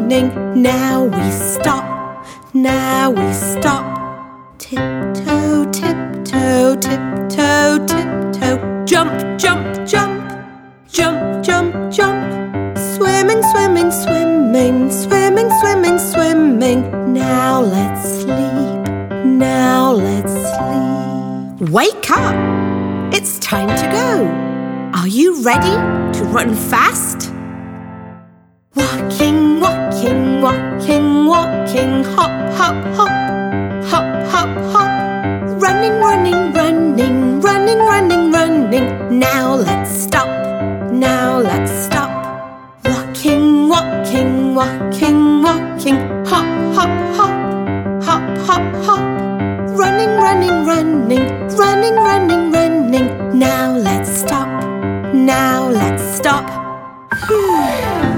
running. Now we stop. Now we stop. Tiptoe, tiptoe, tiptoe, tiptoe. Jump, jump, jump. Jump, jump, jump. Swimming, swimming, swimming. Swimming, swimming, swimming. Now let's sleep. Now let's sleep. Wake up! It's time to go. Are you ready to run fast? Walking, walking, walking, walking. Hop, hop, hop. Hop, hop, hop. Running, running, running. Running, running, running. Now let's stop. Now let's stop. Walking, walking, walking, walking. Hop, hop, hop. Hop, hop, hop. Running, running, running. Running, running, running. Now let's stop. Now let's stop.